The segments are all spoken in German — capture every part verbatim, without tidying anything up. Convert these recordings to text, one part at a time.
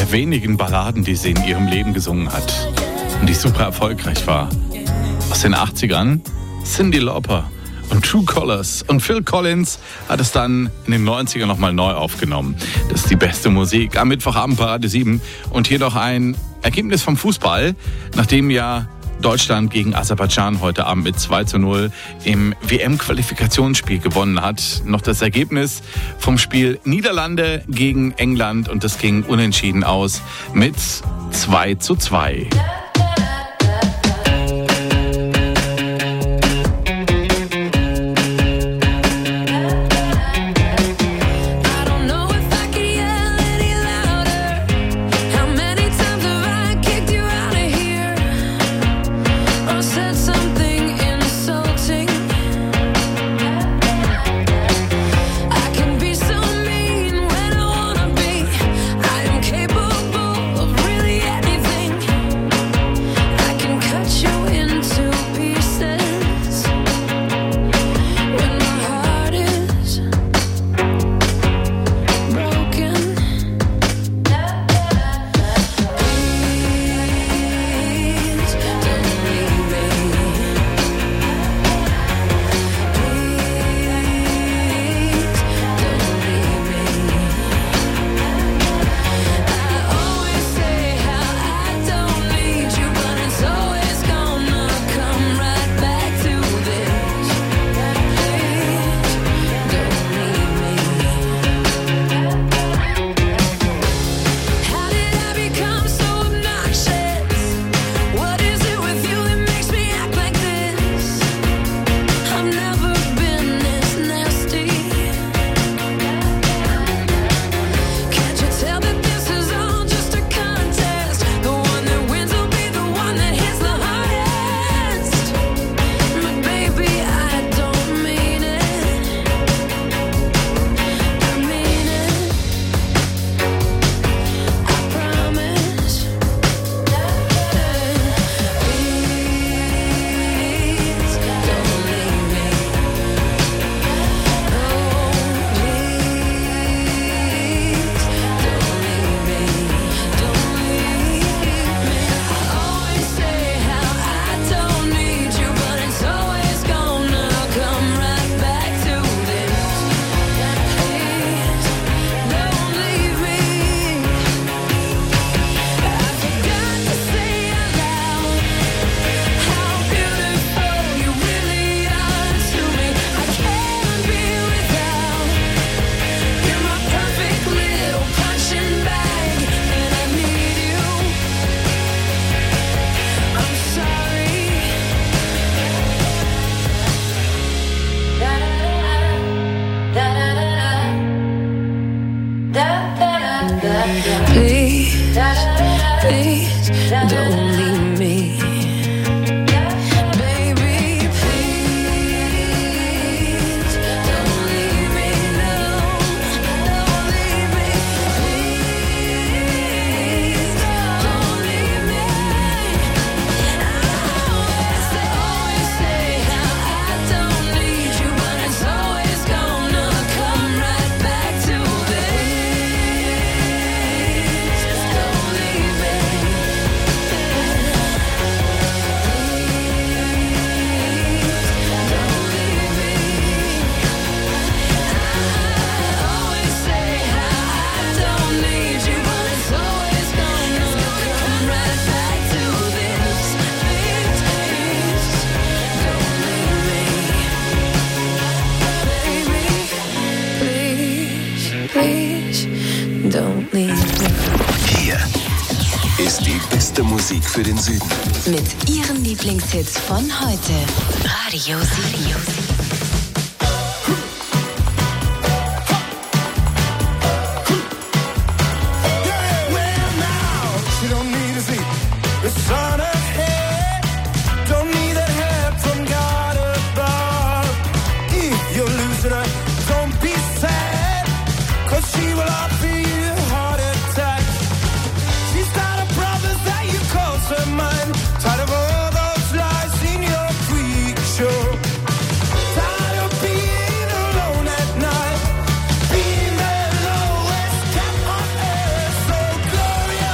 der wenigen Balladen, die sie in ihrem Leben gesungen hat und die super erfolgreich war. Aus den achtzigern Cyndi Lauper und True Colours. Und Phil Collins hat es dann in den neunzigern nochmal neu aufgenommen. Das ist die beste Musik am Mittwochabend bei Radio sieben. Und hier noch ein Ergebnis vom Fußball, nachdem ja Deutschland gegen Aserbaidschan heute Abend mit zwei zu null im W M-Qualifikationsspiel gewonnen hat. Noch das Ergebnis vom Spiel Niederlande gegen England und das ging unentschieden aus mit zwei zu zwei. Musik für den Süden. Mit ihren Lieblingshits von heute. Radio sieben. Being alone, West Cap on air, so glorious.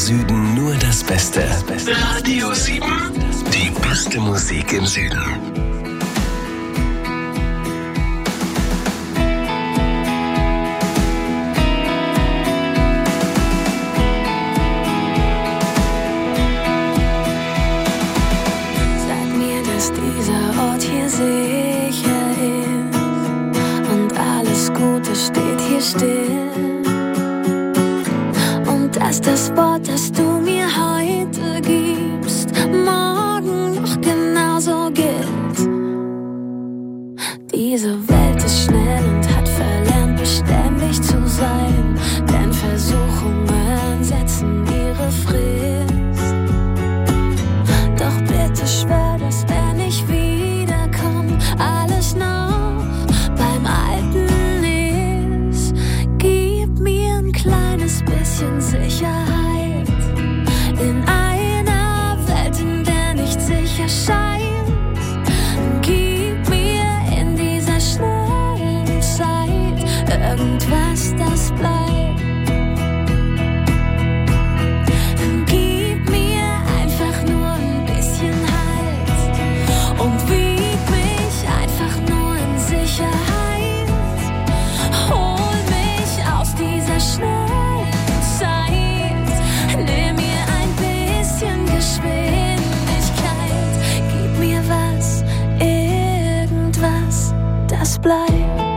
Süden nur das Beste. Radio sieben. Die beste Musik im Süden. Sag mir, dass dieser Ort hier sicher ist und alles Gute steht hier still. Und dass das Wort, das du mir heute gibst, morgen noch genauso gilt. Diese Welt ist schnell und hat verlernt, beständig zu sein, denn Versuchungen setzen ihre Frist. Doch bitte schwör, dass wenn ich wiederkomm, alles noch beim Alten ist. Gib mir ein kleines bisschen Sicherheit in einer Welt, in der nichts sicher scheint. Gib mir in dieser schnellen Zeit irgendwas, das bleibt. Gib mir einfach nur ein bisschen Halt und wieg mich einfach nur in Sicherheit. Hol mich aus dieser schnellen Zeit. Nimm mir ein bisschen Geschwindigkeit. Gib mir was, irgendwas, das bleibt.